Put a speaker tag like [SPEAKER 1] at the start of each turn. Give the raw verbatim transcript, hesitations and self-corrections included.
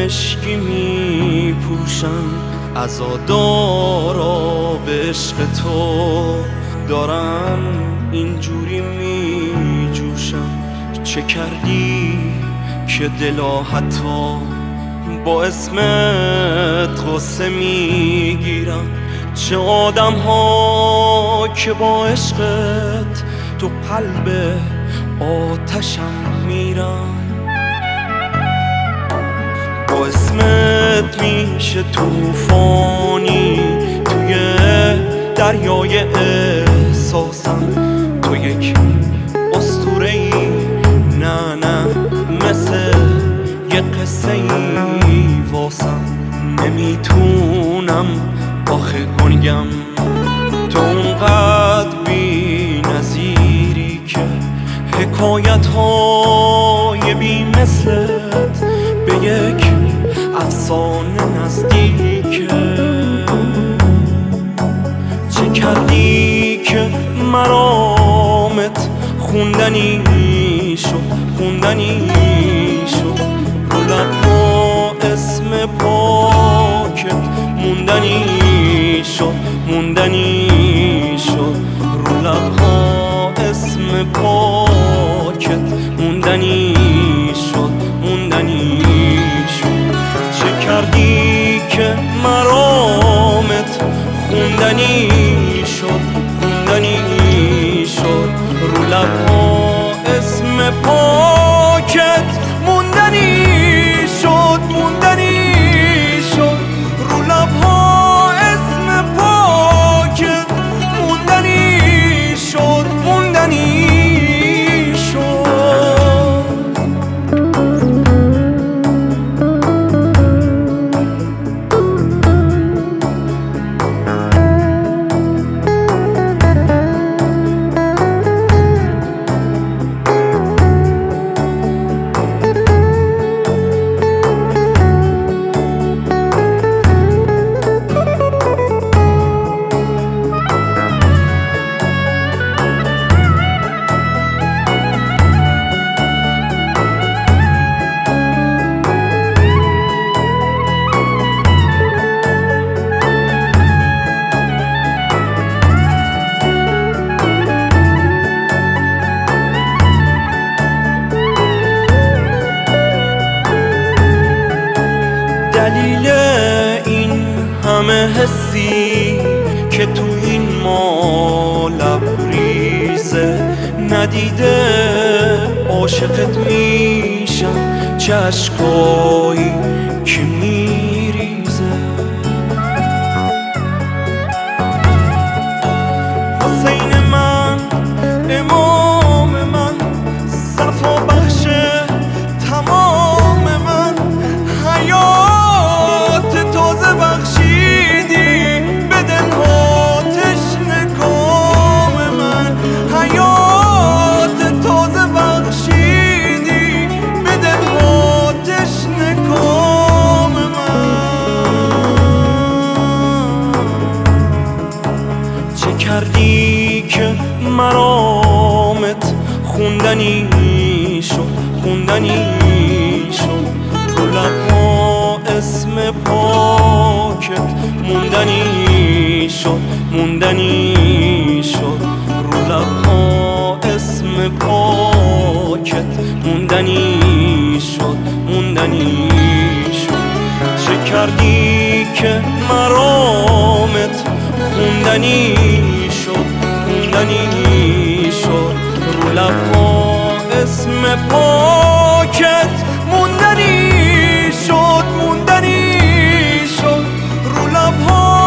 [SPEAKER 1] مشکی می پوشم، عزادارا به عشق تو دارم اینجوری می جوشم. چه کردی که دلا حتی با اسمت غصه می گیرم؟ چه آدم ها که با عشقت تو قلب آتشم میرم. با اسمت میشه توفانی توی دریای احساسم. تو یک اسطوره‌ای، نه نه مثل یه قصه ای واسم. نمیتونم آخه گنگم، تو اونقدر بی نظیری که حکایت های بی مثلت به یک افسانه نزدیکه. چه کردی که مرامت خوندنی شد، خوندنی شد رو لب‌ها اسم پاکت موندنی شد، موندنی شد رو لب‌ها اسم پاکت موندنی شد، موندنی شد. چه کردی که مرامت خوندنی شد، خوندنی شد رو لب‌ها اسم پاکت موندنی شد، موندنی شد رو لب‌ها اسم پاکت موندنی شد، موندنی شد. دلیل این همه حسی که تو این ما لبریزه، ندیده عاشقت میشم، چه اشکایی که میریزه. حسین من، امام من، صفا بخش تمام من، حیات تازه بخشیدی به دلها تشنه کام من، حیات تازه بخشیدی به دلها تشنه کام من. چه کردی که مرامت خوندنی شد، خوندنی شد رو لب‌ها اسم پاکت موندنی شد، موندنی شد رو لب‌ها اسم پاکت موندنی شد، موندنی شد. چه کردی که مرامت خوندنی شد، خوندنی شد رو لب‌ها اسم پاکت موندنی شد، موندنی شد رو لب‌ها